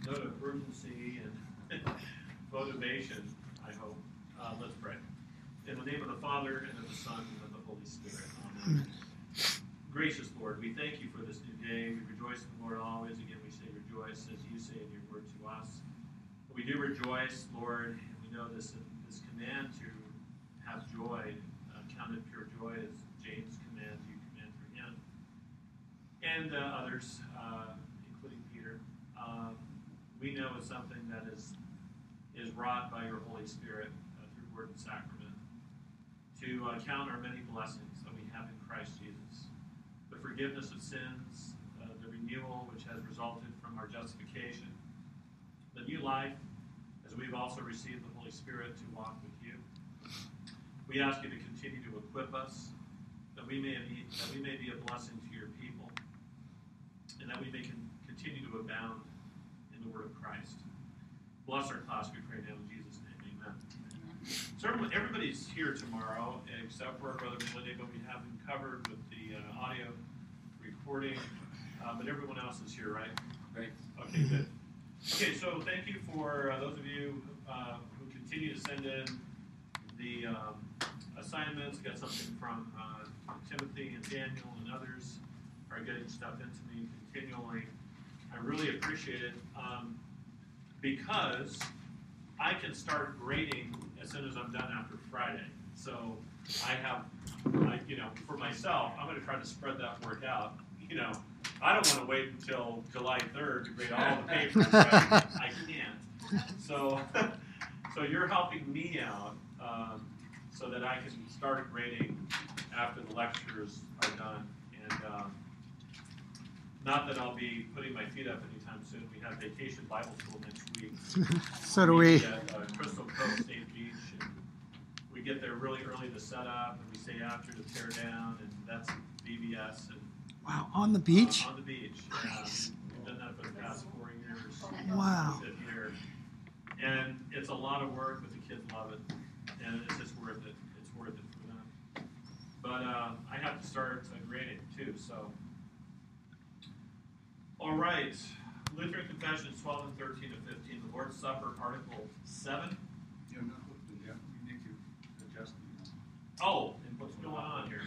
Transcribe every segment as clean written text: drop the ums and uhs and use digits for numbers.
note of urgency and motivation, I hope. Let's pray. In the name of the Father, and of the Son, and of the Holy Spirit. Amen. Gracious Lord, we thank you for this new day. We rejoice in the Lord always. Again, we say rejoice, as you say in your word to us. We do rejoice, Lord, and we know this command to have joy, counted pure joy, as James commands, you command through him, and others, including Peter. We know it's something that is wrought by your Holy Spirit through word and sacrament to count our many blessings that we have in Christ Jesus. The forgiveness of sins, the renewal which has resulted from our justification, the new life, as we've also received the Holy Spirit to walk with you. We ask you to continue to equip us, that we may be a blessing to your people, and that we may continue to abound in the word of Christ. Bless our class, we pray now in Jesus' name. Amen. So everybody's here tomorrow, except for Brother Melinda, but we have him covered with the audio recording. But everyone else is here, right? Right. Okay, good. Okay, so thank you for those of you who continue to send in the assignments. Got something from Timothy and Daniel and others are getting stuff into me continually. I really appreciate it because I can start grading as soon as I'm done after Friday. So I have, for myself, I'm going to try to spread that work out. I don't want to wait until July 3rd to grade all the papers. Right? I can't. So you're helping me out so that I can start grading after the lectures are done. And not that I'll be putting my feet up anytime soon. We have Vacation Bible School next week. So do we. At Crystal Cove State Beach. And we get there really early to set up, and we stay after to tear down, and that's VBS. And wow, on the beach? On the beach. Nice. We've done that for the past 4 years. Wow. Here. And it's a lot of work, but the kids love it. And it's just worth it. It's worth it for them. But I have to start grading too, so. All right. Lutheran Confessions 12 and 13 and 15. The Lord's Supper, Article 7. You're not hooked to that. You need to adjust it. Oh, and what's going on here?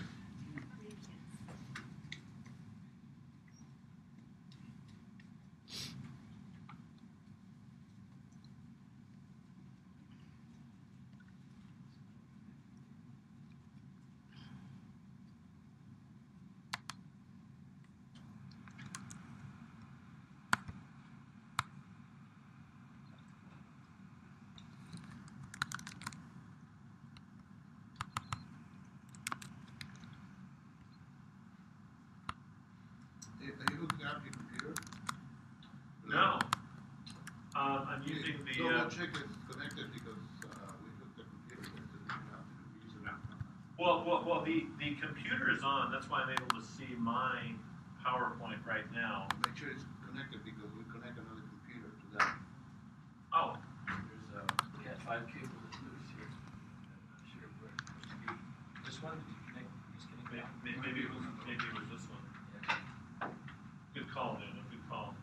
Are you hooking up your computer? No. I'm using the... Double check it's connected because we hooked the computer so we have to use it out. Well, the computer is on. That's why I'm able to see my PowerPoint right now. Make sure it's connected because we connect another computer to that. Oh. There's we had 5 cables loose here. I'm not sure where it's supposed to be. This one, did you connect? Maybe it was this one. Yeah. Good call, Dana. Good call.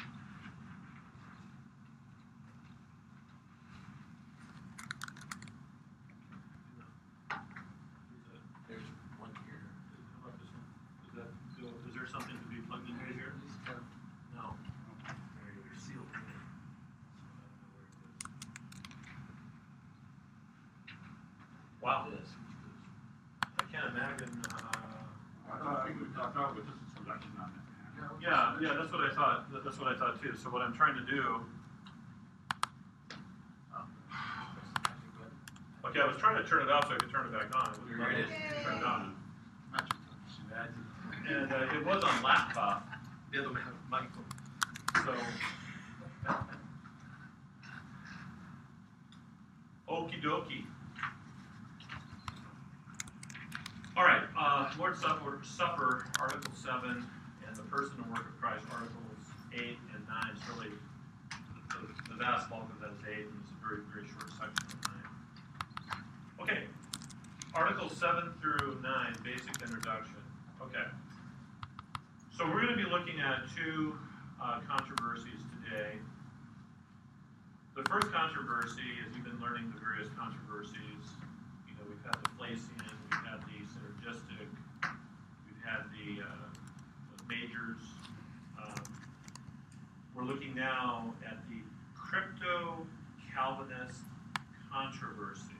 There's one here. How about this one? Is there something to be plugged in here? No. They're sealed in. Wow. This. I can't imagine. I think we talked about with this selection on it. Yeah, that's what I thought. That's what I thought too. So what I'm trying to do. Okay, I was trying to turn it off so I could turn it back on. It Here it is. Turn it on. Magic touch. And it was on laptop. The other one had Michael. So. Okie dokie. All right, Lord's Supper, Article 7, and the person and work of Christ, Articles 8 and 9. It's really the vast bulk of that is 8, and it's a very, very short section of 9. Okay, Articles 7 through 9, basic introduction. Okay, so we're going to be looking at 2 controversies today. first controversy, as we've been learning the various controversies, we've had the Flacian, we've had the synergistic, we've had the majors. We're looking now at the crypto-Calvinist controversy.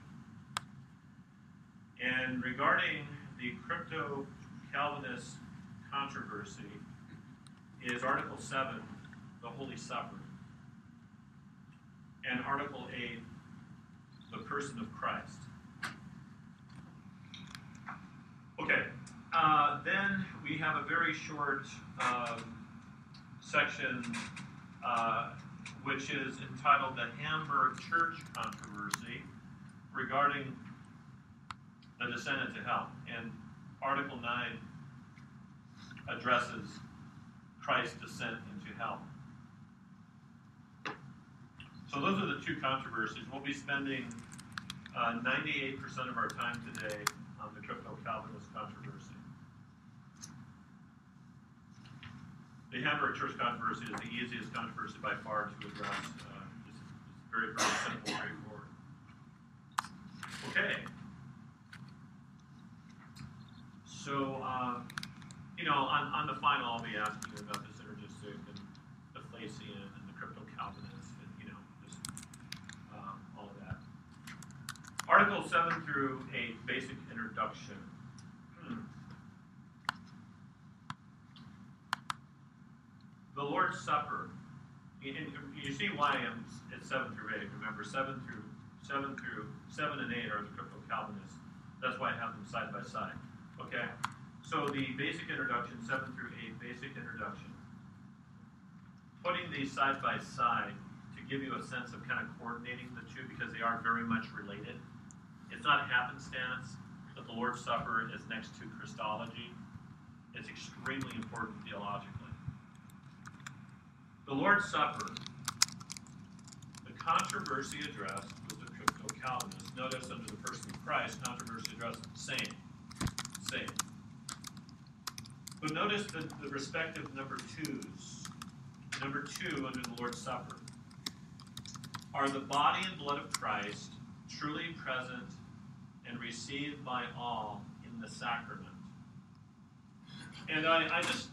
And regarding the crypto-Calvinist controversy is Article 7, the Holy Supper, and Article 8, the person of Christ. Okay, then we have a very short section which is entitled the Hamburg Church Controversy regarding the descent into hell. And Article 9 addresses Christ's descent into hell. So those are the two controversies. We'll be spending 98% of our time today on the crypto-Calvinist controversy. The Hamburg Church controversy is the easiest controversy by far to address. It's very, very simple, straightforward. Okay. So, on the final, I'll be asking you about the synergistic and the Flacian and the crypto-Calvinist and, just all of that. Articles 7 through 8, basic introduction. The Lord's Supper. You see why it's 7 through 8. Remember, 7 and 8 are the crypto-Calvinists. That's why I have them side by side. Okay? So the basic introduction, 7 through 8, basic introduction. Putting these side by side to give you a sense of kind of coordinating the two because they are very much related. It's not happenstance that the Lord's Supper is next to Christology. It's extremely important theologically. The Lord's Supper, the controversy addressed was the crypto-Calvinist. Notice under the person of Christ, controversy addressed same. But notice the respective number twos. Number 2 under the Lord's Supper are the body and blood of Christ truly present and received by all in the sacrament. And I just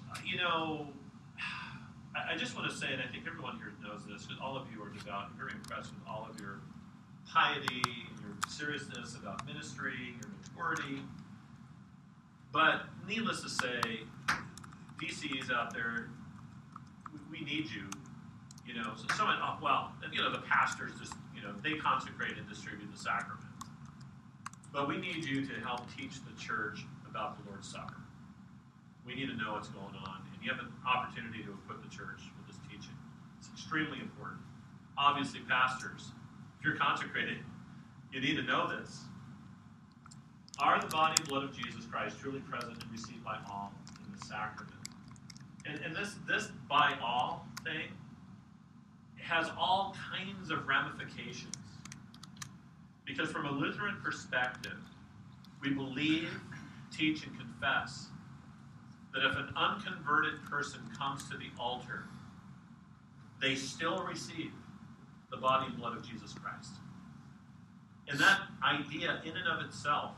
want to say, and I think everyone here knows this, because all of you are devout. I'm very impressed with all of your piety and your seriousness about ministry, your maturity. But needless to say, DCs out there, we need you. So someone, the pastors just, they consecrate and distribute the sacrament. But we need you to help teach the church about the Lord's Supper. We need to know what's going on, and you have an opportunity to equip the church with this teaching. It's extremely important. Obviously, pastors, if you're consecrated, you need to know this. Are the body and blood of Jesus Christ truly present and received by all in the sacrament? And this by all thing has all kinds of ramifications. Because from a Lutheran perspective, we believe, teach, and confess that if an unconverted person comes to the altar, they still receive the body and blood of Jesus Christ. And that idea in and of itself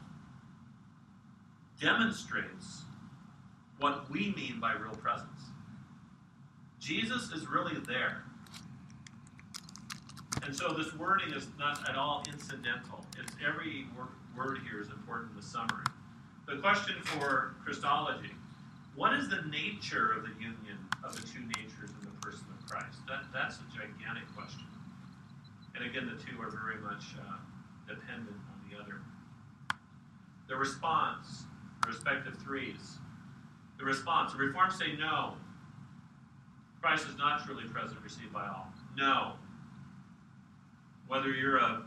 demonstrates what we mean by real presence. Jesus is really there. And so this wording is not at all incidental. It's every word here is important in the summary. The question for Christology: what is the nature of the union of the two natures in the person of Christ? That's a gigantic question. And again, the two are very much dependent on the other. The response, the respective threes. The response, the Reformed say no. Christ is not truly present, received by all. No. Whether you're a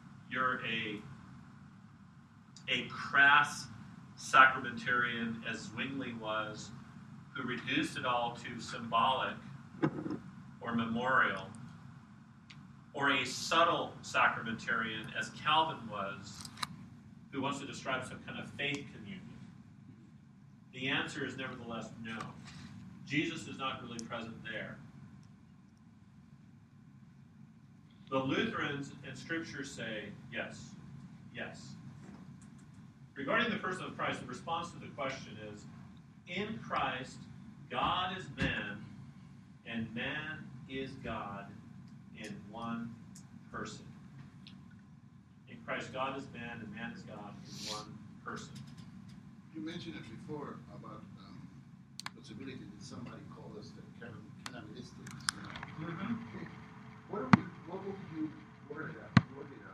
crass sacramentarian, as Zwingli was, who reduced it all to symbolic or memorial, or a subtle sacramentarian, as Calvin was, who wants to describe some kind of faith communion. The answer is nevertheless no. Jesus is not really present there. The Lutherans and Scripture say yes. Yes. Regarding the person of Christ, the response to the question is, in Christ, God is man, and man is God in one person. In Christ, God is man, and man is God in one person. You mentioned it before about the possibility that somebody call us the cannibalistics. You know? Mm-hmm. What would you word it out? The word of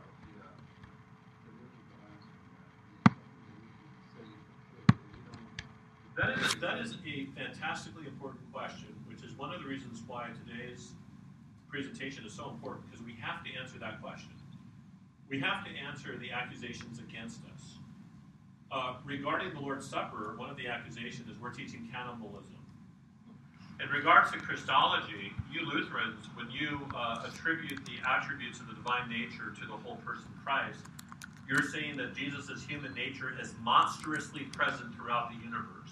the answer. That is a fantastically important question, which is one of the reasons why today's presentation is so important, because we have to answer that question. We have to answer the accusations against us. Regarding the Lord's Supper, one of the accusations is we're teaching cannibalism. In regards to Christology, you Lutherans, when you attribute the attributes of the divine nature to the whole person Christ, you're saying that Jesus' human nature is monstrously present throughout the universe.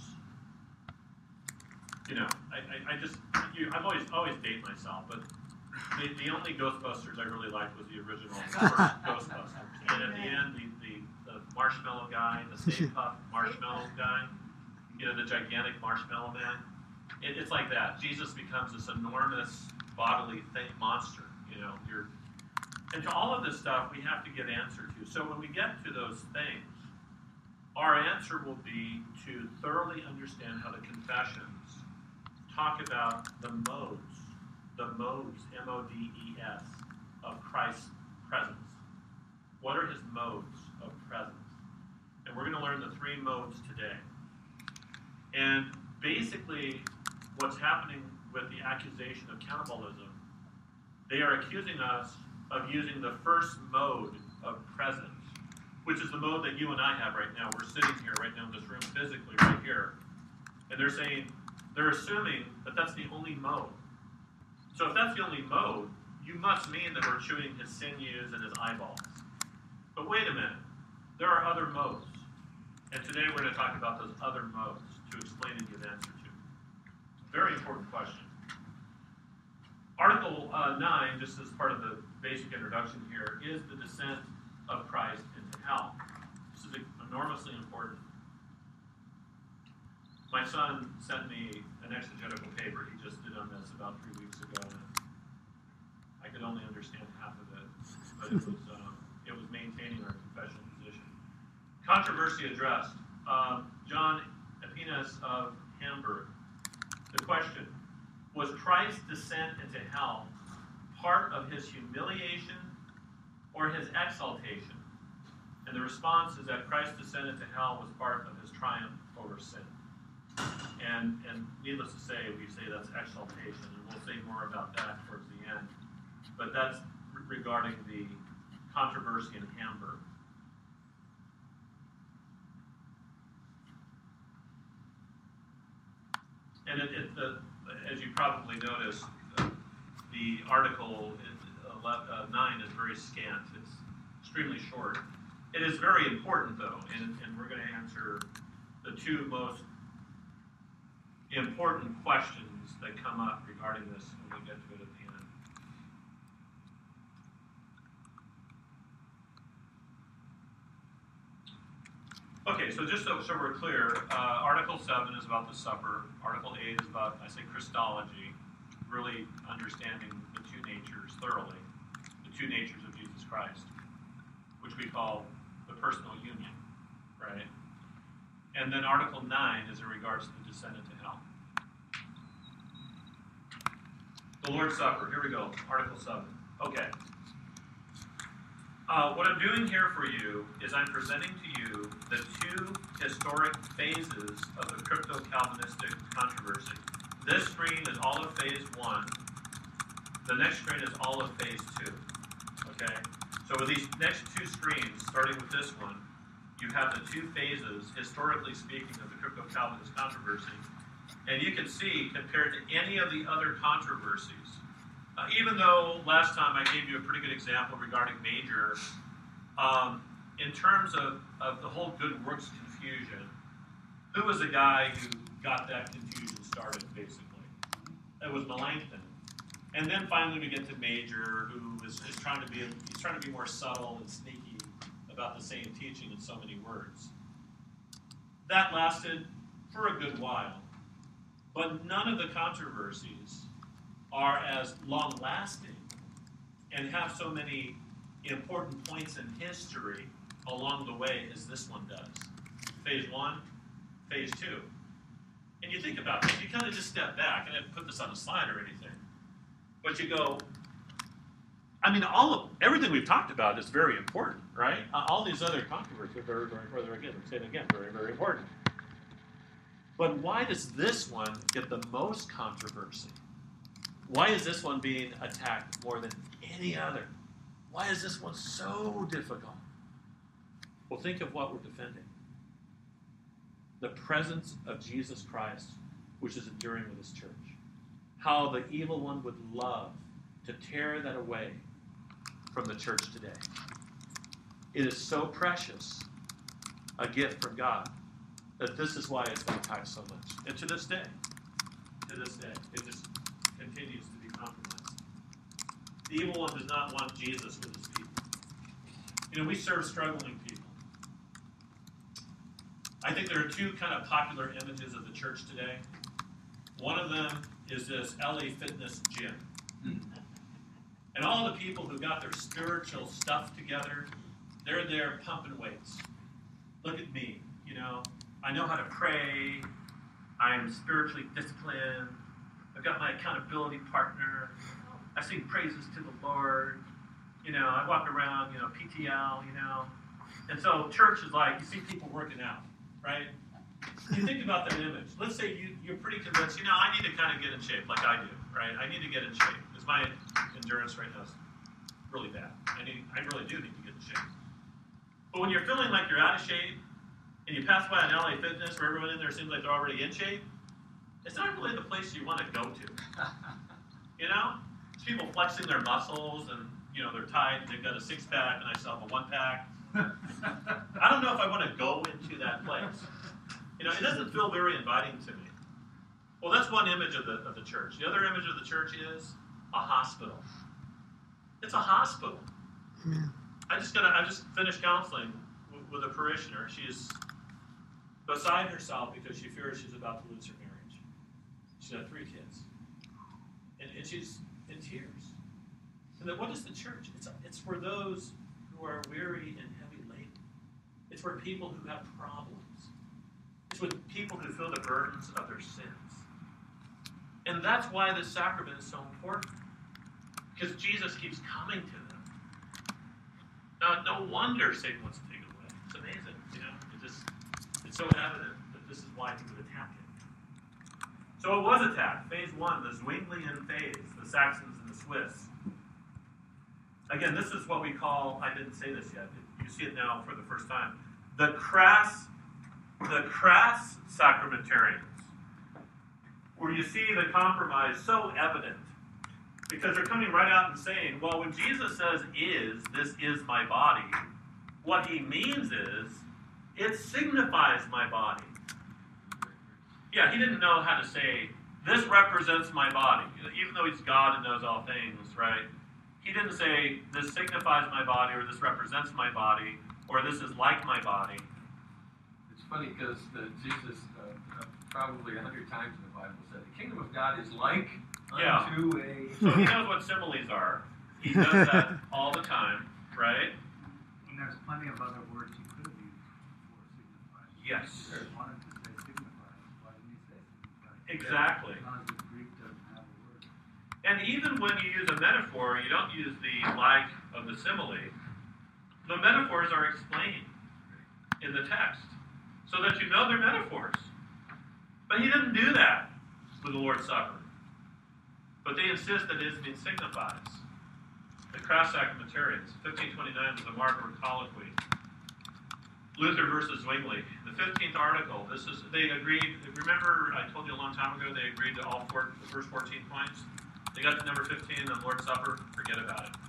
You know, I'm always date myself, but the only Ghostbusters I really liked was the original first Ghostbusters. And at the end, the marshmallow guy, the Stay Puft marshmallow guy, you know, the gigantic marshmallow man. It's like that. Jesus becomes this enormous bodily monster. You know, and to all of this stuff we have to give answer to. So when we get to those things, our answer will be to thoroughly understand how the confessions talk about the modes, M-O-D-E-S, of Christ's presence. What are his modes of presence? And we're going to learn the three modes today. And basically, what's happening with the accusation of cannibalism, they are accusing us of using the first mode of presence, which is the mode that you and I have right now. We're sitting here right now in this room physically right here. And they're assuming that that's the only mode. So if that's the only mode, you must mean that we're chewing his sinews and his eyeballs. But wait a minute. There are other modes. And today we're going to talk about those other modes to explain and give answer to. Very important question. Article 9, just as part of the basic introduction here, is the descent of Christ into hell. This is enormously important. My son sent me an exegetical paper he just did on this about 3 weeks ago, and I could only understand half of it, but it was maintaining our confessional position. Controversy addressed. John Epinas of Hamburg. The question, was Christ's descent into hell part of his humiliation or his exaltation? And the response is that Christ's descent into hell was part of his triumph over sin. And needless to say, we say that's exaltation, and we'll say more about that towards the end. But that's regarding the controversy in Hamburg. And as you probably noticed, the article 9 is very scant. It's extremely short. It is very important, though, and we're going to answer the two most important questions that come up regarding this when we get to it at the end. Okay, so just so we're clear, Article 7 is about the supper. Article 8 is about, I say, Christology, really understanding the two natures thoroughly, the two natures of Jesus Christ, which we call the personal union, right? And then Article 9 is in regards to the descent into hell. The Lord's Supper, here we go, Article 7. Okay. What I'm doing here for you is I'm presenting to you the two historic phases of the crypto-Calvinistic controversy. This screen is all of phase 1. The next screen is all of phase 2. Okay? So with these next two screens, starting with this one, you have the two phases, historically speaking, of the crypto-Calvinist controversy. And you can see, compared to any of the other controversies, even though last time I gave you a pretty good example regarding Major, in terms of the whole good works confusion, who was the guy who got that confusion started, basically? It was Melanchthon. And then finally we get to Major, who is trying to be more subtle and sneaky about the same teaching in so many words. That lasted for a good while, but none of the controversies are as long-lasting and have so many important points in history along the way as this one does. Phase 1, Phase 2. And you think about it, you kind of just step back, and I didn't put this on a slide or anything, but you go, I mean, everything we've talked about is very important, right? All these other controversies are very, very, very, very important. But why does this one get the most controversy? Why is this one being attacked more than any other? Why is this one so difficult? Well, think of what we're defending. The presence of Jesus Christ, which is enduring with his church. How the evil one would love to tear that away from the church today. It is so precious a gift from God that this is why it's been attacked so much. And to this day, it just continues to be compromised. The evil one does not want Jesus with his people. You know, we serve struggling people. I think there are two kind of popular images of the church today. One of them is this LA Fitness gym. And all the people who got their spiritual stuff together, they're there pumping weights. Look at me, you know. I know how to pray. I am spiritually disciplined. I've got my accountability partner. I sing praises to the Lord. You know, I walk around, you know, PTL, you know. And so church is like, you see people working out, right? You think about that image. Let's say you're pretty convinced, you know, I need to kind of get in shape like I do, right? I need to get in shape because my endurance right now is really bad. I really do need to get in shape. But when you're feeling like you're out of shape and you pass by an LA Fitness where everyone in there seems like they're already in shape, it's not really the place you want to go to. You know? It's people flexing their muscles and, you know, they're tight, they've got a six-pack and I still have a one-pack. I don't know if I want to go into that place. You know, it doesn't feel very inviting to me. Well, that's one image of the church. The other image of the church is a hospital. It's a hospital. Yeah. I just finished counseling with a parishioner. She's beside herself because she fears she's about to lose her marriage. She's got 3 kids, and she's in tears. And then what is the church? It's for those who are weary and heavy laden. It's for people who have problems. It's with people who feel the burdens of their sins. And that's why this sacrament is so important. Because Jesus keeps coming to them. Now, no wonder Satan wants to take it away. It's amazing, you know. It's so evident that this is why he would attack it. So it was attacked. Phase 1, the Zwinglian phase, the Saxons and the Swiss. Again, this is what we call, I didn't say this yet, you see it now for the first time, the crass sacramentarians, where you see the compromise so evident, because they're coming right out and saying, well, when Jesus says this is my body, what he means is, it signifies my body. Yeah, he didn't know how to say, this represents my body, even though he's God and knows all things, right? He didn't say, this signifies my body, or this represents my body, or this is like my body. It's funny because Jesus probably 100 times in the Bible said, the kingdom of God is like unto a... So he knows what similes are. He does that all the time, right? And there's plenty of other words he could have used for signify. Yes. He wanted to say signify. Why didn't he say signify? Exactly. Because the Greek doesn't have a word. And even when you use a metaphor, you don't use the like of the simile. The metaphors are explained in the text so that you know they're metaphors. But he didn't do that with the Lord's Supper. But they insist that it signifies. The crass sacramentarians, 1529 was the Marburg Colloquy. Luther versus Zwingli. The 15th article, they agreed, remember I told you a long time ago they agreed to the first 14 points? They got to number 15, the Lord's Supper, forget about it.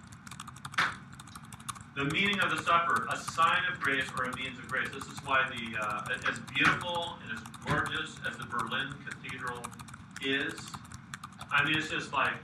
The meaning of the supper, a sign of grace or a means of grace. This is why as beautiful and as gorgeous as the Berlin Cathedral is, I mean, it's just like,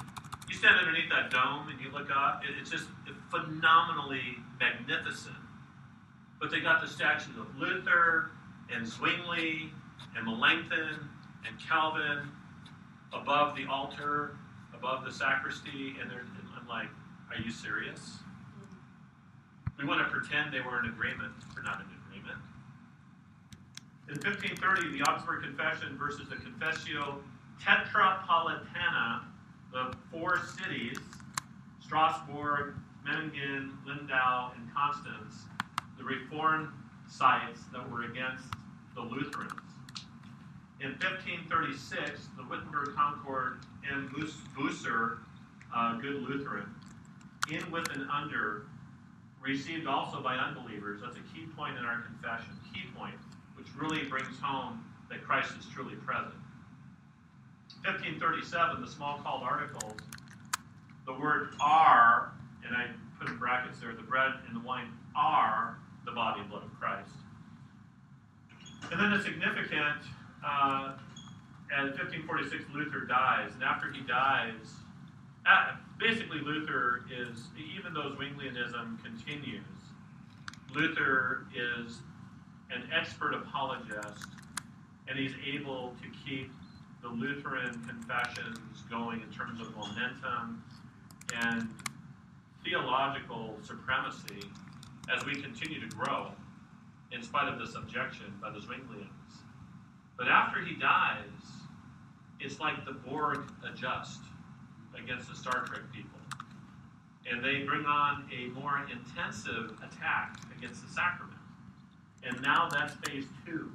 You stand underneath that dome and you look up, it's just phenomenally magnificent. But they got the statues of Luther and Zwingli and Melanchthon and Calvin above the altar, above the sacristy, and I'm like, are you serious? We want to pretend they were in agreement. They're not in agreement. In 1530, the Augsburg Confession versus the Confessio Tetrapolitana, the four cities, Strasbourg, Memmingen, Lindau, and Constance, the Reformed sites that were against the Lutherans. In 1536, the Wittenberg Concord and Bucer, good Lutheran, in, with, and under, received also by unbelievers. That's a key point in our confession. Key point, which really brings home that Christ is truly present. 1537, the small called articles, the word are, and I put in brackets there, the bread and the wine are the body and blood of Christ. And then it's significant, in 1546, Luther dies, and after he dies, basically Luther is, even though Zwinglianism continues, Luther is an expert apologist, and he's able to keep the Lutheran confessions going in terms of momentum and theological supremacy as we continue to grow in spite of this objection by the Zwinglians. But after he dies, it's like the Borg adjust against the Star Trek people. And they bring on a more intensive attack against the sacrament. And now that's phase 2.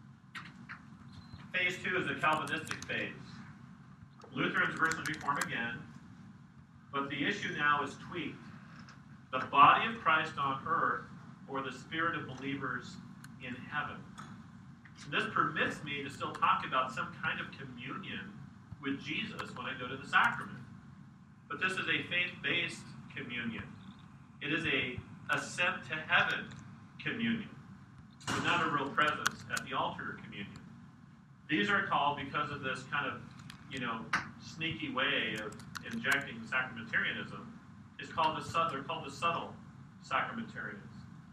Phase 2 is the Calvinistic phase. Lutherans versus Reform again, but the issue now is tweaked. The body of Christ on earth, or the spirit of believers in heaven. And this permits me to still talk about some kind of communion with Jesus when I go to the sacrament. But this is a faith-based communion. It is a ascent to heaven communion, but not a real presence at the altar communion. These are called, because of this kind of, sneaky way of injecting sacramentarianism, they're called the subtle sacramentarians.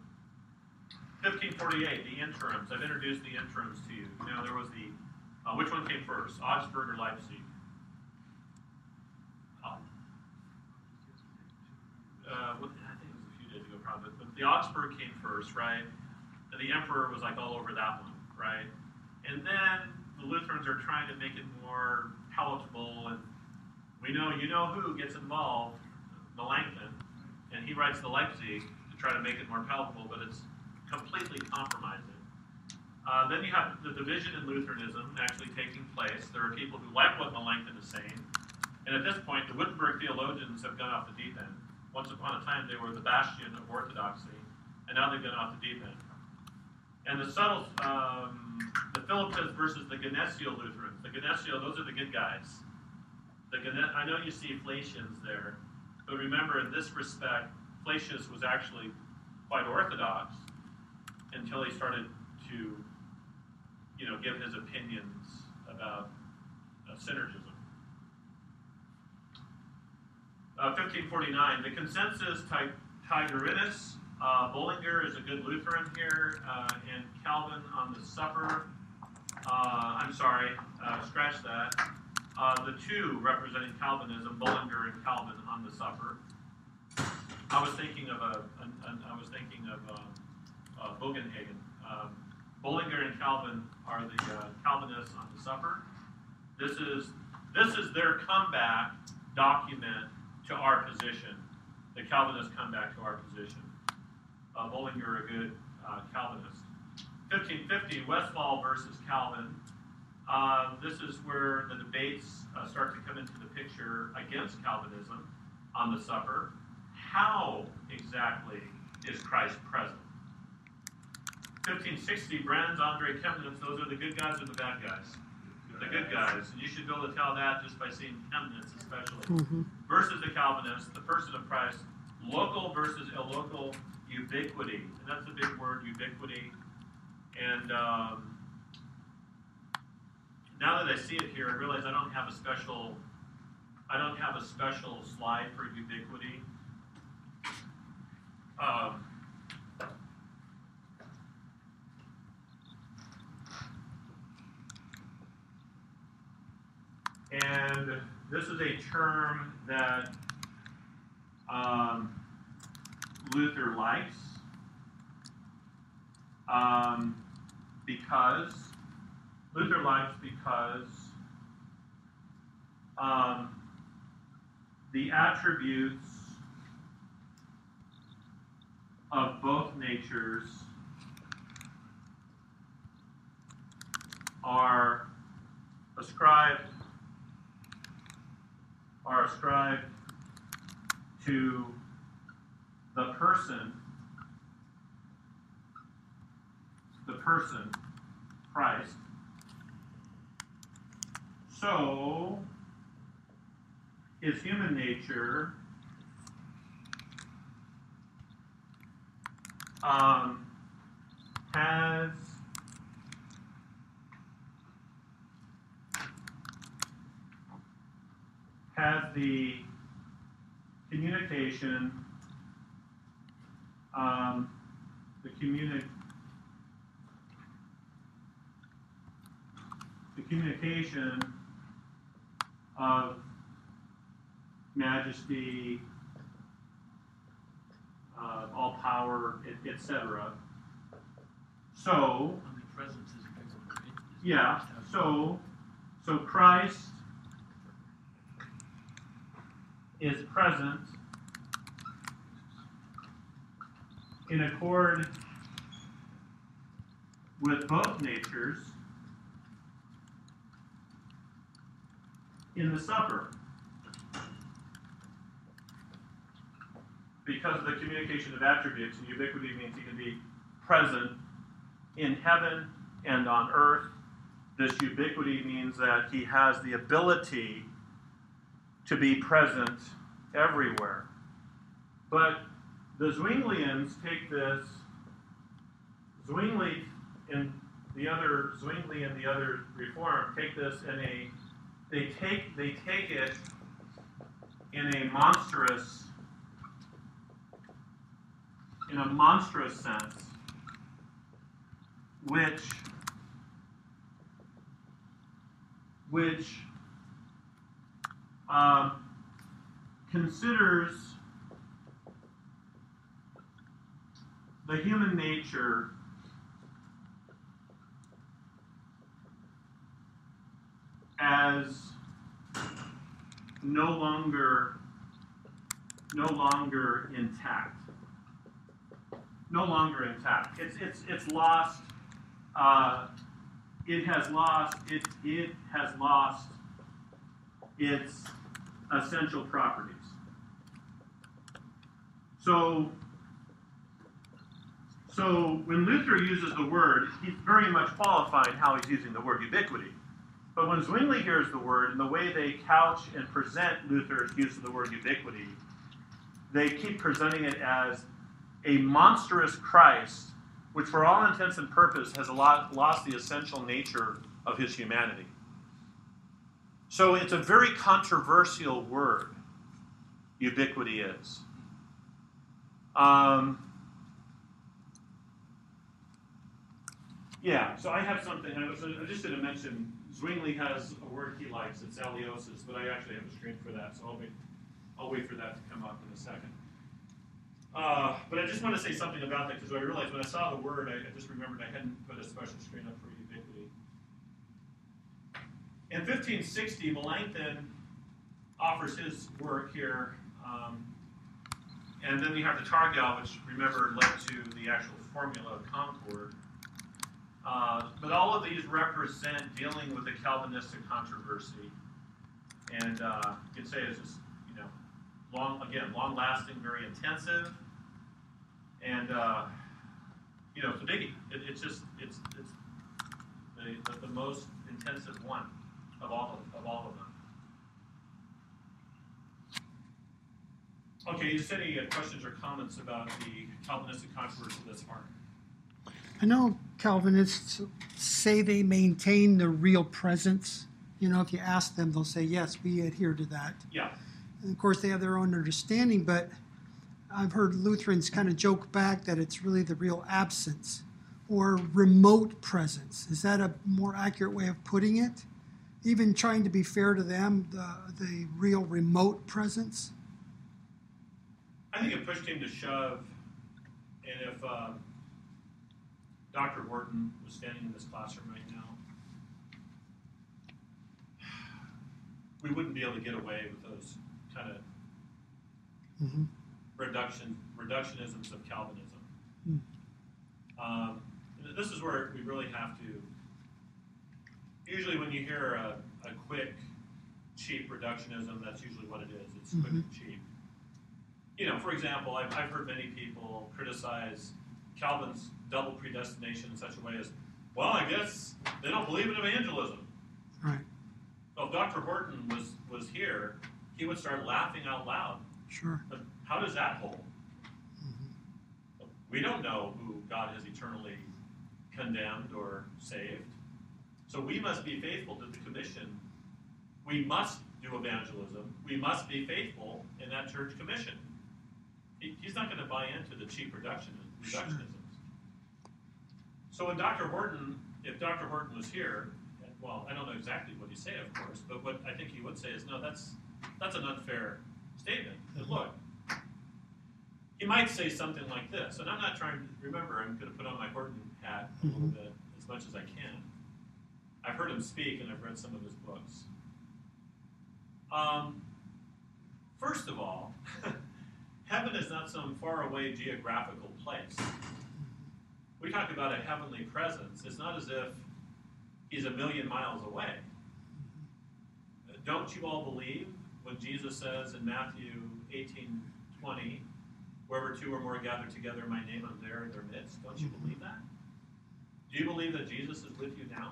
1548, the interims. I've introduced the interims to you. There was the, which one came first, Augsburg or Leipzig? I think it was a few days ago, probably. But the Augsburg came first, right? And the emperor was like all over that one, right? And then the Lutherans are trying to make it more palatable, and we know, who gets involved, Melanchthon, and he writes the Leipzig to try to make it more palatable, but it's completely compromising. Then you have the division in Lutheranism actually taking place. There are people who like what Melanchthon is saying, and at this point, the Wittenberg theologians have gone off the deep end. Once upon a time, they were the bastion of orthodoxy, and now they've gone off the deep end. And the subtle, the Philippists versus the Genesio Lutherans. The Genesio, those are the good guys. I know you see Flacians there, but remember, in this respect, Flacius was actually quite orthodox until he started to, give his opinions about synergism. 1549, the Consensus Tigerinus. Bullinger is a good Lutheran here, and Calvin on the Supper. Scratch that. The two representing Calvinism, Bullinger and Calvin on the Supper. I was thinking of Bugenhagen. Bullinger and Calvin are the Calvinists on the Supper. This is their comeback document to our position. The Calvinists come back to our position. Bullinger, a good Calvinist. 1550, Westphal versus Calvin. This is where the debates start to come into the picture against Calvinism on the Supper. How exactly is Christ present? 1560, Brands, Andre Chemnitz, those are the good guys or the bad guys? The good guys. And you should be able to tell that just by seeing Chemnitz especially. Versus the Calvinists, the person of Christ, local versus illocal ubiquity. And that's a big word, ubiquity. And now that I see it here, I realize I don't have a special I don't have a special slide for ubiquity. And this is a term that Luther likes because the attributes of both natures are ascribed to the person, Christ. So, his human nature has the communication of majesty, all power, etc. So, Omnipresence is a big word. yeah. So Christ is present in accord with both natures in the supper, because of the communication of attributes. And ubiquity means he can be present in heaven and on earth. This ubiquity means that he has the ability to be present everywhere. But the Zwinglians take this, Zwingli and the other Reform take this they take it in a monstrous sense, which considers the human nature as no longer intact. No longer intact. It's lost. It has lost its essential properties. So when Luther uses the word, he's very much qualifying how he's using the word ubiquity. But when Zwingli hears the word, and the way they couch and present Luther's use of the word ubiquity, they keep presenting it as a monstrous Christ, which for all intents and purposes has lost the essential nature of his humanity. So it's a very controversial word, ubiquity is. So I have something. I was just going to mention, Zwingli has a word he likes. It's aliosis, but I actually have a screen for that, so I'll wait for that to come up in a second. But I just want to say something about that, because I realized when I saw the word, I just remembered I hadn't put a special screen up for ubiquity. In 1560, Melanchthon offers his work here, and then we have the Targel, which, remember, led to the actual formula of Concord. But all of these represent dealing with the Calvinistic controversy, and you can say it's just, long-lasting, very intensive, and it's a biggie. It's the most intensive one of all of them. Okay, is there any questions or comments about the Calvinistic controversy thus far? I know Calvinists say they maintain the real presence if you ask them, they'll say, yes, we adhere to that. Yeah. And of course, they have their own understanding, but I've heard Lutherans kind of joke back that it's really the real absence or remote presence. Is that a more accurate way of putting it? Even trying to be fair to them, the real remote presence? I think if push came to shove, and if Dr. Horton was standing in this classroom right now, we wouldn't be able to get away with those kind of reductionisms of Calvinism. This is where we really have to. Usually, when you hear a quick, cheap reductionism, that's usually what it is. It's quick and cheap. For example, I've heard many people criticize Calvin's double predestination in such a way as, well, I guess they don't believe in evangelism. Right. So if Dr. Horton was here, he would start laughing out loud. Sure. But how does that hold? We don't know who God has eternally condemned or saved. So we must be faithful to the commission. We must do evangelism. We must be faithful in that church commission. He's not going to buy into the cheap reductionisms. Sure. So if Dr. Horton was here, well, I don't know exactly what he'd say, of course, but what I think he would say is, no, that's an unfair statement. And look, he might say something like this, and I'm not trying to remember. I'm going to put on my Horton hat a little bit as much as I can. I've heard him speak, and I've read some of his books. First of all, heaven is not some faraway geographical place. We talk about a heavenly presence. It's not as if he's a million miles away. Don't you all believe when Jesus says in Matthew 18:20, wherever two or more gather together in my name, I'm there in their midst? Don't you believe that? Do you believe that Jesus is with you now?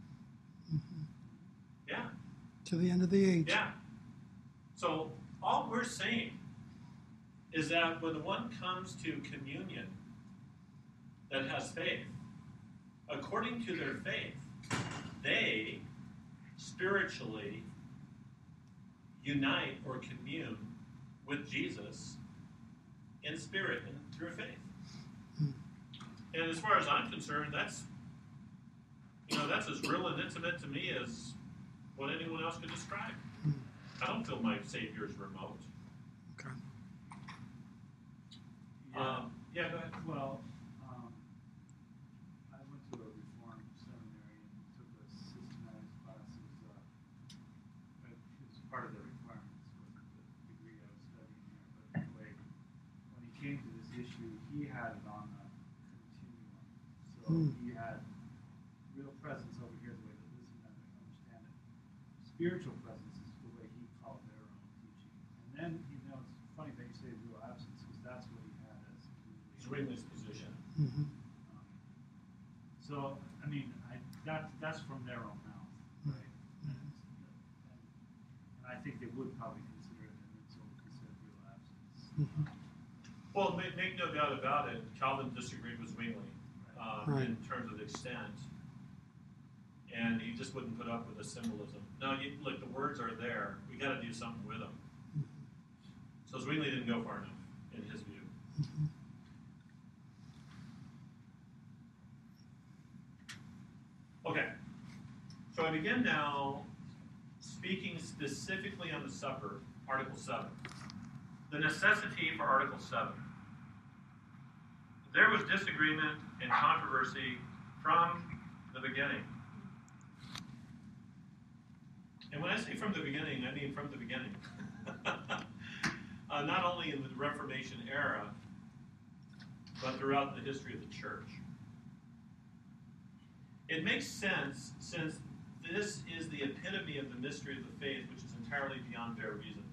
Yeah. To the end of the age. Yeah. So all we're saying is that when one comes to communion that has faith, according to their faith, they spiritually unite or commune with Jesus in spirit and through faith. And as far as I'm concerned, that's as real and intimate to me as what anyone else could describe. I don't feel my Savior is remote. Okay. Yeah, go ahead. Well, I went to a Reformed seminary and took a systematic class. It was part of the requirements for the degree I was studying there. But anyway, when he came to this issue, he had it on a continuum. So he had real presence over here, the way that Liz and I understand it. Spiritual presence is the way he called their own teaching. And then, it's funny that you say real absence, because that's what he had as Zwingli's position. So, I mean, that's from their own mouth, right? And I think they would probably consider it, and it's what we said, real absence. Well, make no doubt about it, Calvin disagreed with Zwingli Right. in terms of extent. And he just wouldn't put up with the symbolism. No, look, the words are there. We got to do something with them. So Zwingli didn't go far enough, in his view. Okay. So I begin now speaking specifically on the supper, Article 7. The necessity for Article 7. There was disagreement and controversy from the beginning. And when I say from the beginning, I mean from the beginning. Not only in the Reformation era, but throughout the history of the church. It makes sense since this is the epitome of the mystery of the faith, which is entirely beyond bare reason.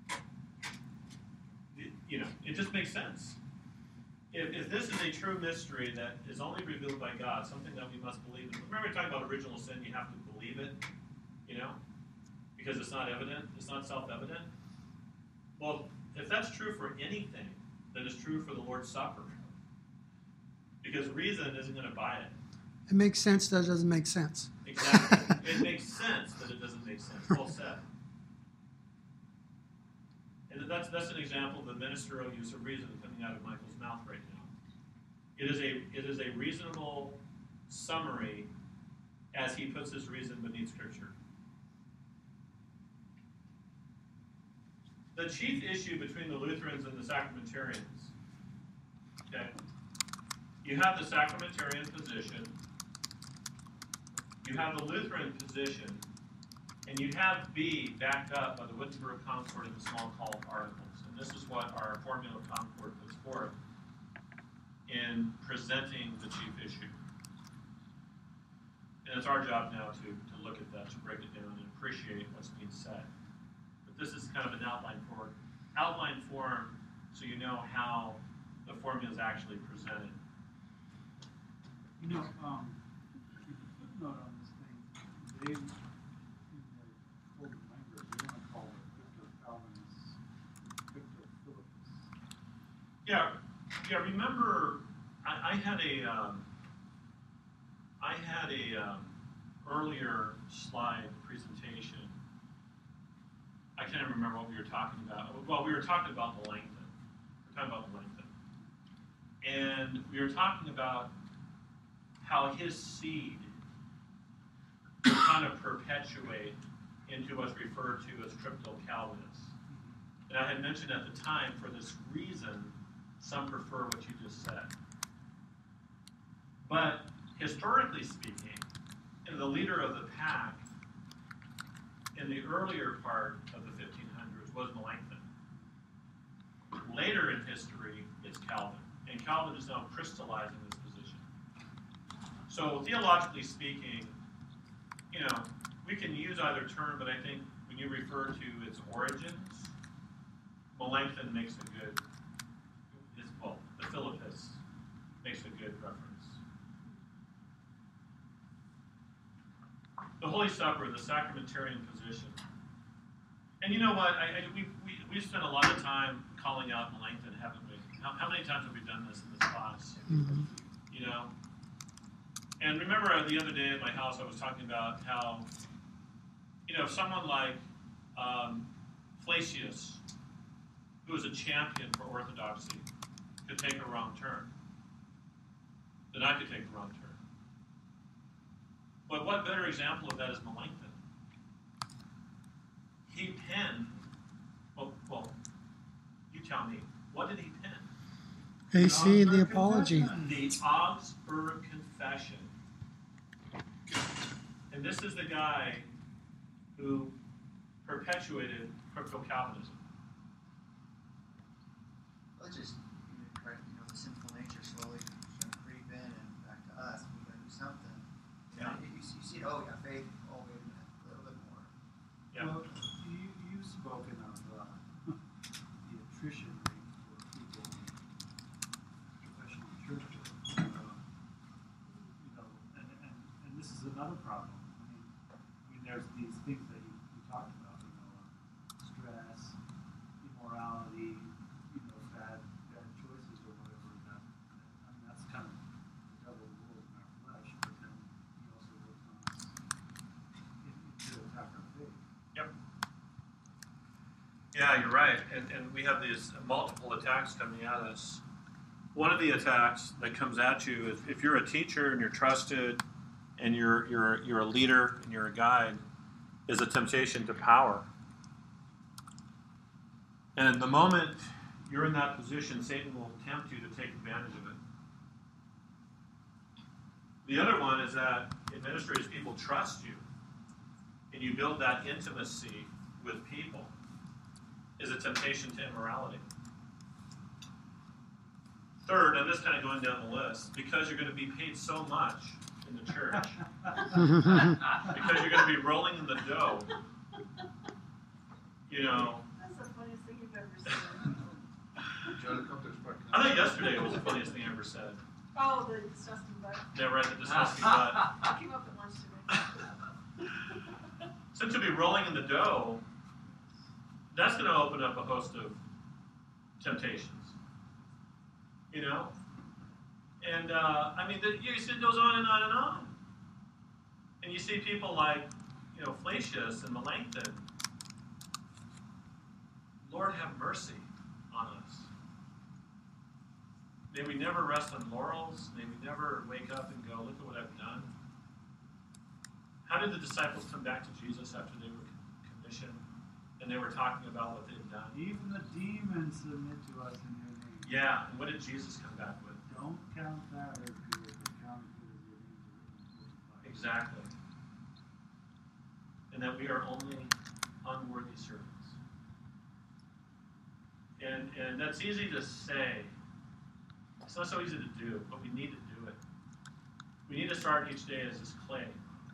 It just makes sense. If this is a true mystery that is only revealed by God, something that we must believe in. Remember we talked about original sin, you have to believe it, because it's not evident, it's not self-evident. Well, if that's true for anything, then it's true for the Lord's Supper. Because reason isn't going to buy it. It makes sense that it doesn't make sense. Exactly. It makes sense that it doesn't make sense. Well said. And that's an example of the ministerial use of reason coming out of Michael's mouth right now. It is a reasonable summary as he puts his reason beneath Scripture. The chief issue between the Lutherans and the Sacramentarians, okay, you have the Sacramentarian position, you have the Lutheran position, and you have B backed up by the Wittenberg Concord and the Small Call articles. And this is what our Formula Concord puts forth in presenting the chief issue. And it's our job now to look at that, to break it down and appreciate what's being said. But this is kind of an outline form so you know how the formula is actually presented. You know, footnote on this thing, they, in the older language, they want to call it Crypto-Calvinist, Crypto-Philippus. Yeah. Remember, I had a earlier slide presentation. I can't remember what we were talking about. Well, we were talking about Melanchthon. And we were talking about how his seed will kind of perpetuate into what's referred to as crypto-Calvinists. And I had mentioned at the time, for this reason, some prefer what you just said. But historically speaking, the leader of the pack in the earlier part of the 1500s was Melanchthon. Later in history, it's Calvin. And Calvin is now crystallizing this position. So theologically speaking, we can use either term, but I think when you refer to its origins, Melanchthon makes a good, the Philippus makes a good reference. The Holy Supper, the sacramentarian position. And you know what? We spent a lot of time calling out Melanchthon, haven't we? How many times have we done this in this class? Mm-hmm. And remember the other day at my house, I was talking about how, if someone like Flacius, who was a champion for orthodoxy, could take a wrong turn, then I could take the wrong turn. But what better example of that is Melanchthon? He penned, well, you tell me, what did he pen? AC, the Apology. The Augsburg Confession. And this is the guy who perpetuated crypto-Calvinism. Well, it's just, the sinful nature slowly going to creep in and back to us. We got to do something. Yeah. You see it, faith. Oh, wait a minute, a little bit more. Yeah. Well, you've spoken of the attrition rate for people in professional churches. And this is another problem. I mean, there's these things that you talked about, stress, immorality, bad choices or whatever. That's kind of the devil rule in our flesh, but then he also works on us to attack our faith. Yep. Yeah, you're right. And we have these multiple attacks coming at us. One of the attacks that comes at you is if you're a teacher and you're trusted and you're a leader and you're a guide, is a temptation to power. And the moment you're in that position, Satan will tempt you to take advantage of it. The other one is that in ministries, people trust you, and you build that intimacy with people, is a temptation to immorality. Third, and this kind of going down the list, because you're going to be paid so much in the church, because you're going to be rolling in the dough, That's the funniest thing you've ever said. I think yesterday it was the funniest thing I ever said. Oh, the disgusting butt. Yeah, right, the disgusting butt. I came up at lunch today. Since you'll be rolling in the dough, that's going to open up a host of temptations. And I mean, you see, it goes on and on and on. And you see people like, Flacius and Melanchthon. Lord, have mercy on us. May we never rest on laurels. May we never wake up and go, look at what I've done. How did the disciples come back to Jesus after they were commissioned and they were talking about what they had done? Even the demons submit to us in your name. Yeah, and what did Jesus come back with? Don't count that as good, but count it as your names are Exactly. And that we are only unworthy servants. And that's easy to say. It's not so easy to do, but we need to do it. We need to start each day as this clay.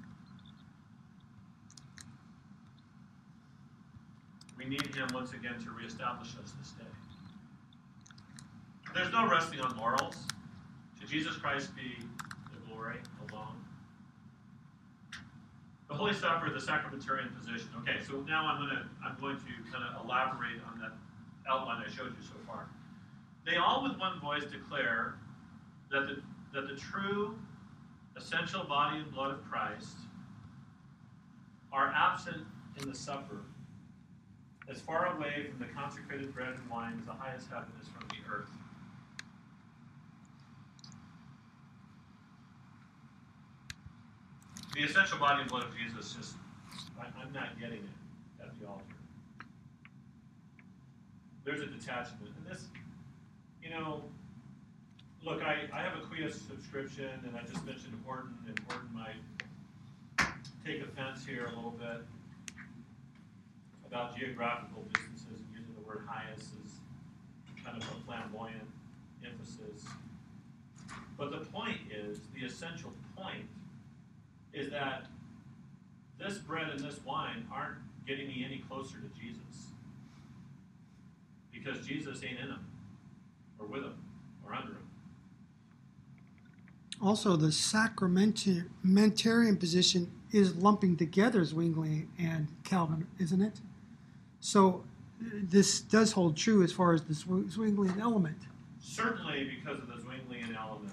We need him once again to reestablish us this day. There's no resting on laurels. To Jesus Christ be the glory alone. The Holy Supper, the sacramentarian position. Okay, so now I'm going to kind of elaborate on that outline I showed you so far. They all with one voice declare that the true essential body and blood of Christ are absent in the supper, as far away from the consecrated bread and wine as the highest heaven is from the earth. The essential body and blood of Jesus, I'm not getting it at the altar. There's a detachment. And this, look, I have a Quia subscription, and I just mentioned Horton, and Horton might take offense here a little bit about geographical distances and using the word highest as kind of a flamboyant emphasis. But the point is, the essential point is that this bread and this wine aren't getting me any closer to Jesus. Because Jesus ain't in them, or with them, or under them. Also, the sacramentarian position is lumping together Zwingli and Calvin, isn't it? So this does hold true as far as the Zwinglian element. Certainly because of the Zwinglian element.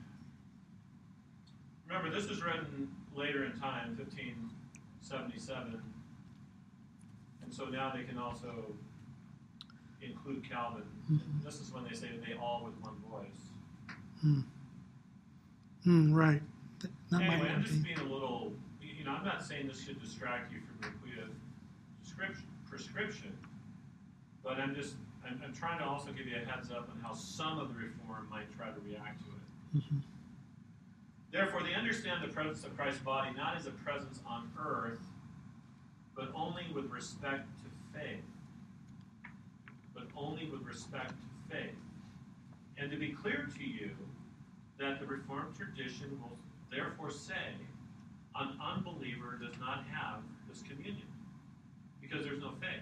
Remember, this was written later in time, 1577. And so now they can also include Calvin. Mm-hmm. This is when they say they all with one voice. Right. That Anyway, might I'm not just be. being a little, I'm not saying this should distract you from the Quia prescription, but I'm trying to also give you a heads up on how some of the reform might try to react to it. Mm-hmm. Therefore, they understand the presence of Christ's body not as a presence on earth, but only with respect to faith. But only with respect to faith. And to be clear to you, that the Reformed tradition will therefore say an unbeliever does not have this communion because there's no faith.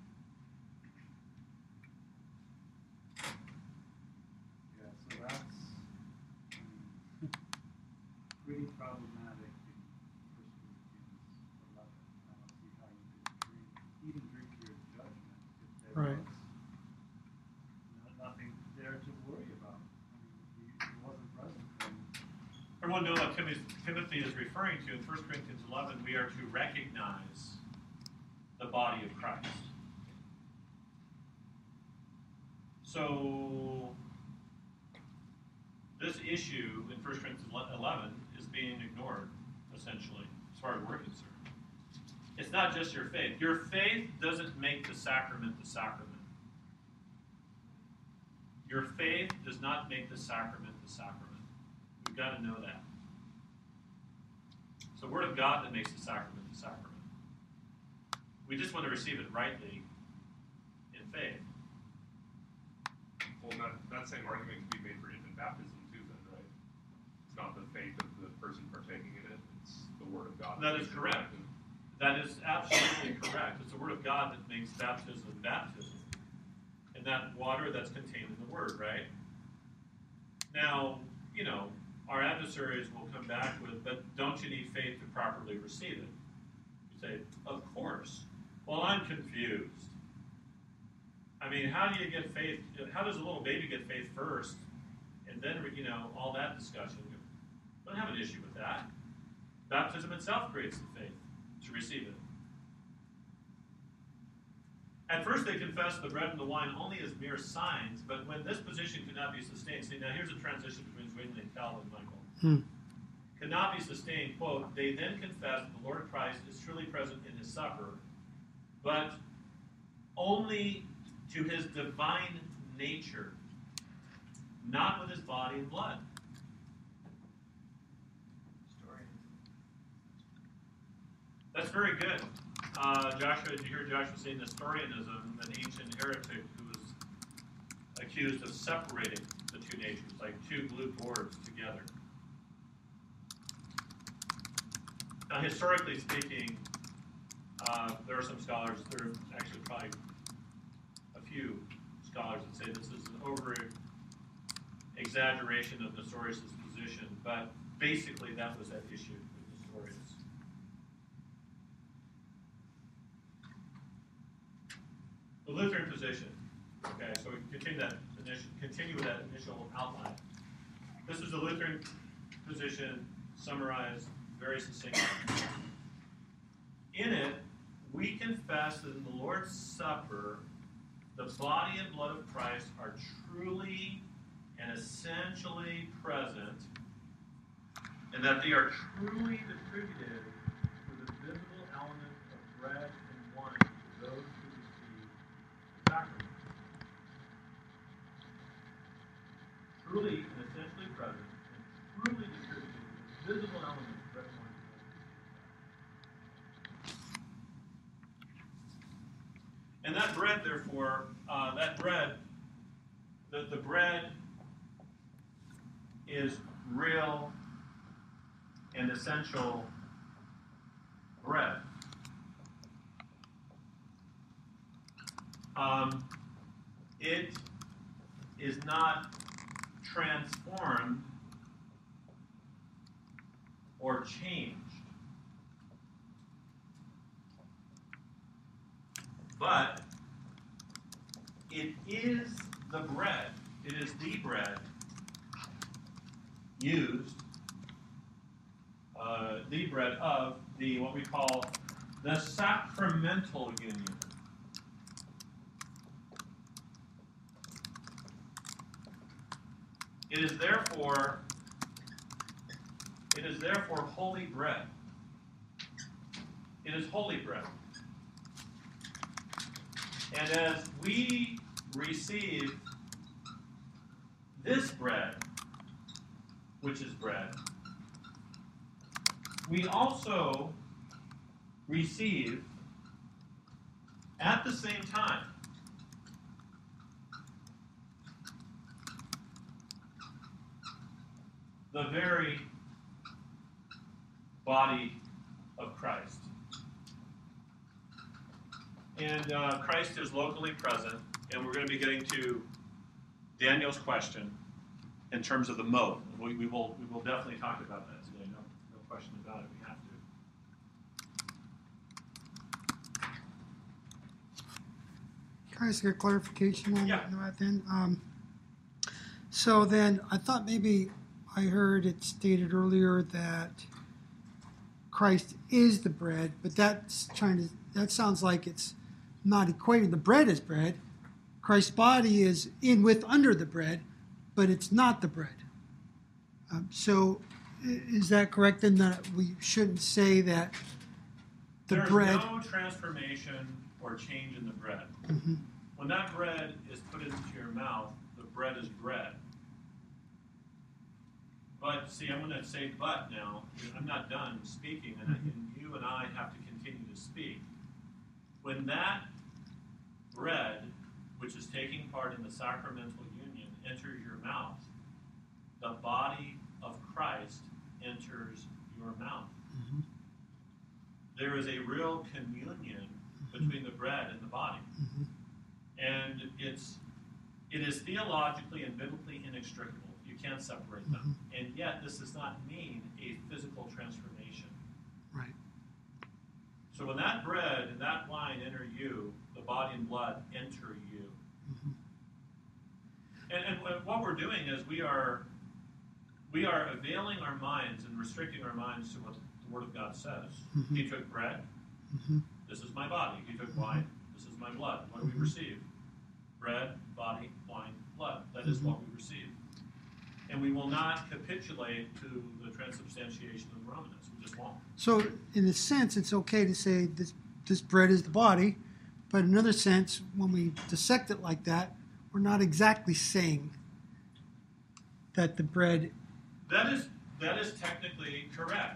Yeah, so that's pretty problematic in 1 Corinthians 11. I don't see how you could eat and drink your judgment if there Right. was nothing there to worry about. I mean, it wasn't present then. Everyone know what Timothy is referring to in 1 Corinthians 11. We are to recognize the body of Christ. So this issue in 1 Corinthians 11 is being ignored, essentially, as far as we're concerned. It's not just your faith. Your faith doesn't make the sacrament the sacrament. Your faith does not make the sacrament the sacrament. We've got to know that. It's the Word of God that makes the sacrament the sacrament. We just want to receive it rightly in faith. Well, that same argument can be made for infant baptism too, then, right? It's not the faith of the person partaking in it; it's the Word of God. That is correct. That is absolutely correct. It's the Word of God that makes baptism baptism. And that water that's contained in the Word, right? Now, our adversaries will come back with, but don't you need faith to properly receive it? You say, of course. Well, I'm confused. I mean, how do you get faith? How does a little baby get faith first? and then, all that discussion. Don't have an issue with that. Baptism itself creates the faith to receive it. At first, they confessed the bread and the wine only as mere signs, but when this position could not be sustained, see, now here's a transition between Zwingli and Calvin, Michael. Could not be sustained, quote, they then confessed the Lord Christ is truly present in his supper, but only to his divine nature, not with his body and blood. That's very good. Joshua, did you hear Joshua say Nestorianism, an ancient heretic who was accused of separating the two natures, like two blue boards together? Now, historically speaking, there are some scholars, there are actually probably a few scholars that say this is an over-exaggeration of Nestorius' position, but basically that was at issue with Nestorius. The Lutheran position. Okay, so we continue with that initial outline. This is the Lutheran position summarized very succinctly. In it, we confess that in the Lord's Supper, the body and blood of Christ are truly and essentially present, and that they are truly distributed through the visible element of bread and wine to those who receive the sacrament. Truly and essentially present, and truly distributed through the visible element of bread and wine. And that bread, therefore, the bread is real and essential bread. It is not transformed or changed, but it is the bread. It is the bread used, the bread of the what we call the sacramental union. It is therefore holy bread. It is holy bread. And as we receive this bread, which is bread, we also receive at the same time the very body of Christ. And Christ is locally present, and we're going to be getting to Daniel's question in terms of the mode. We will definitely talk about that today. No question about it. We have to. Can I ask a clarification on Yeah. that then? So then, I thought maybe I heard it stated earlier that Christ is the bread, but that sounds like it's not equating. The bread is bread. Christ's body is under the bread, but it's not the bread. So is that correct then, that we shouldn't say that the bread... There's no transformation or change in the bread. Mm-hmm. When that bread is put into your mouth, the bread is bread. But, see, I'm going to say but now. I'm not done speaking, and you and I have to continue to speak. When that bread, which is taking part in the sacramental union, enters your mouth, the body of Christ enters your mouth. Mm-hmm. There is a real communion between the bread and the body. Mm-hmm. And it is theologically and biblically inextricable. You can't separate them. Mm-hmm. And yet, this does not mean a physical transformation. Right. So when that bread and that wine enter you, the body and blood enter you. Mm-hmm. And what we're doing is we are availing our minds and restricting our minds to what the Word of God says. Mhm. He took bread. Mhm. This is my body. He took wine. This is my blood. What do we receive? Bread, body, wine, blood. That is what we receive. And we will not capitulate to the transubstantiation of the Romanists. We just won't. So, in a sense, it's okay to say this bread is the body, but in another sense, when we dissect it like that, we're not exactly saying that the bread. That is technically correct.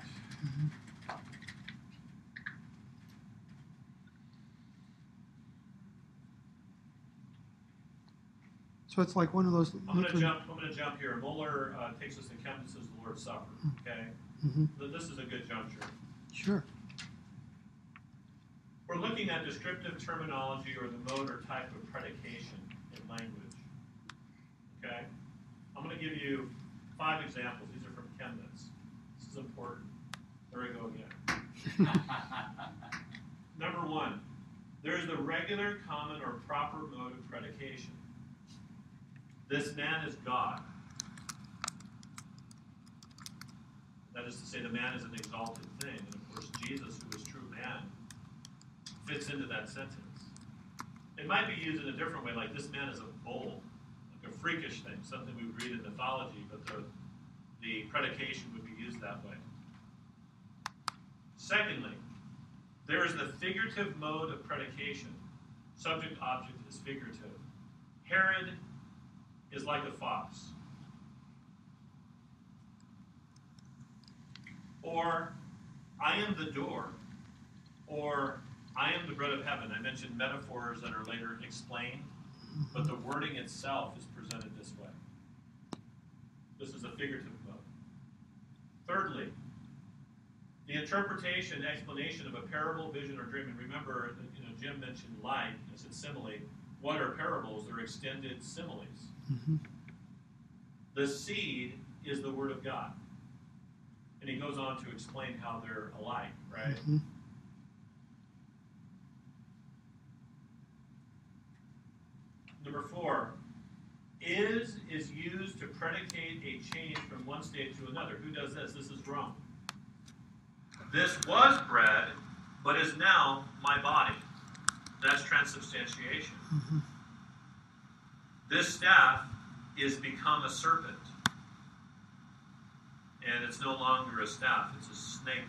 So it's like one of those. I'm going to jump here. Mueller takes us to Chemnitz' the Lord's Supper. Okay, This is a good juncture. Sure. We're looking at descriptive terminology or the mode or type of predication in language. Okay, I'm going to give you 5 examples. These are from Chemnitz. This is important. There we go again. Number 1, there is the regular, common, or proper mode of predication. This man is God. That is to say, the man is an exalted thing. And of course, Jesus, who is true man, fits into that sentence. It might be used in a different way, like this man is a bull, like a freakish thing, something we would read in mythology, but the predication would be used that way. Secondly, there is the figurative mode of predication. Subject-object is figurative. Herod is like a fox. Or, I am the door. Or, I am the bread of heaven. I mentioned metaphors that are later explained, but the wording itself is presented this way. This is a figurative mode. Thirdly, the interpretation, explanation of a parable, vision, or dream. And remember, Jim mentioned like as a simile. What are parables? They're extended similes. The seed is the Word of God. And he goes on to explain how they're alike, right? Number 4, is used to predicate a change from one state to another. Who does this? This is Rome. This was bread, but is now my body. That's transubstantiation. This staff is become a serpent. And it's no longer a staff, it's a snake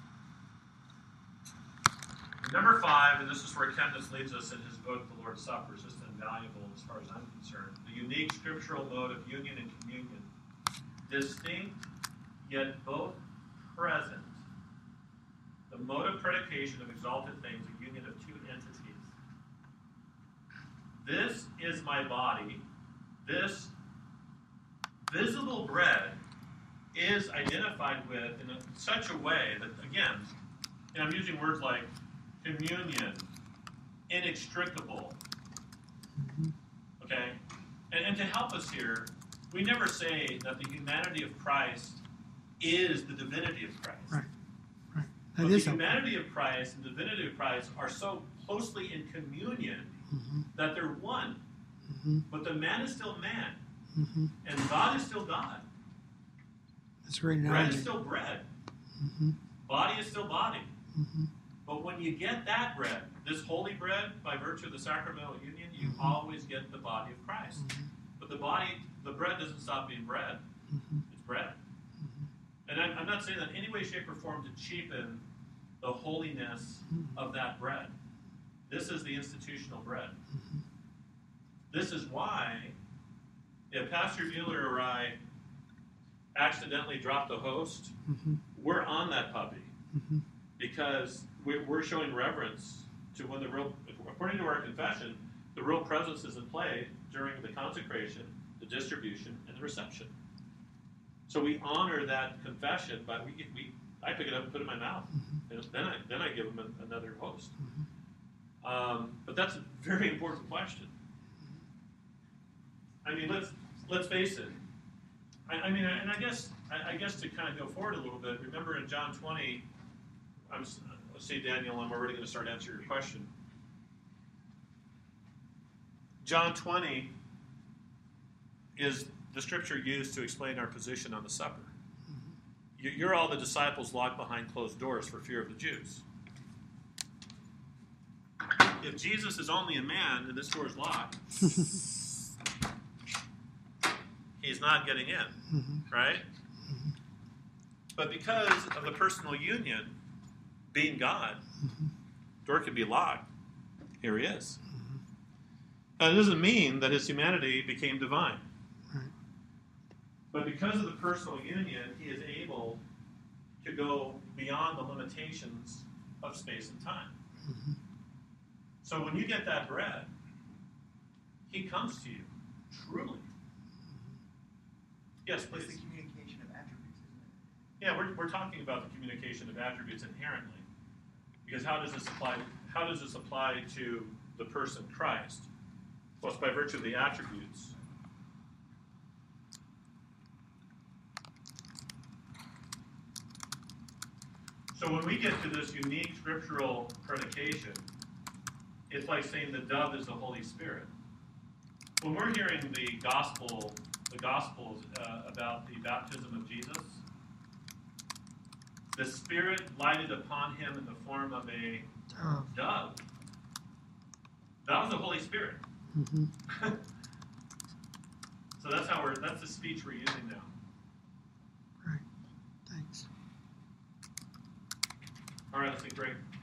now. Number 5, and this is where Chemnitz leads us in his book, The Lord's Supper, is just invaluable as far as I'm concerned. The unique scriptural mode of union and communion. Distinct, yet both present. The mode of predication of exalted things, a union of 2 entities. This is my body. This visible bread is identified with in such a way that, again, and I'm using words like communion, inextricable, okay? And to help us here, we never say that the humanity of Christ is the divinity of Christ. Right. But the humanity of Christ and the divinity of Christ are so closely in communion that they're one. But the man is still man. And God is still God. That's right. Bread is still bread. Body is still body. But when you get that bread, this holy bread, by virtue of the sacramental union, you always get the body of Christ. But the bread doesn't stop being bread. It's bread. And I'm not saying that in any way, shape, or form to cheapen the holiness of that bread. This is the institutional bread. This is why if Pastor Mueller or I accidentally drop the host, we're on that puppy. Because we're showing reverence to when according to our confession, the real presence is in play during the consecration, the distribution, and the reception. So we honor that confession, but I pick it up and put it in my mouth, and then I give them another host. But that's a very important question. I mean, let's face it. I mean, and I guess to kind of go forward a little bit. Remember in John 20, let's see, Daniel, I'm already going to start answering your question. John 20, is the scripture used to explain our position on the supper. You're all the disciples locked behind closed doors for fear of the Jews. If Jesus is only a man and this door is locked, he's not getting in, right? But because of the personal union, being God, door could be locked. Here he is. Now, it doesn't mean that his humanity became divine. But because of the personal union, he is able to go beyond the limitations of space and time. So when you get that bread, he comes to you, truly. Yes, please. It's the communication of attributes, isn't it? Yeah, we're talking about the communication of attributes inherently. Because how does this apply to the person Christ? Well, it's by virtue of the attributes. So when we get to this unique scriptural predication, it's like saying the dove is the Holy Spirit. When we're hearing the Gospels about the baptism of Jesus, the Spirit lighted upon him in the form of a dove. That was the Holy Spirit. So that's the speech we're using now. Right. Thanks. All right, let's take a break.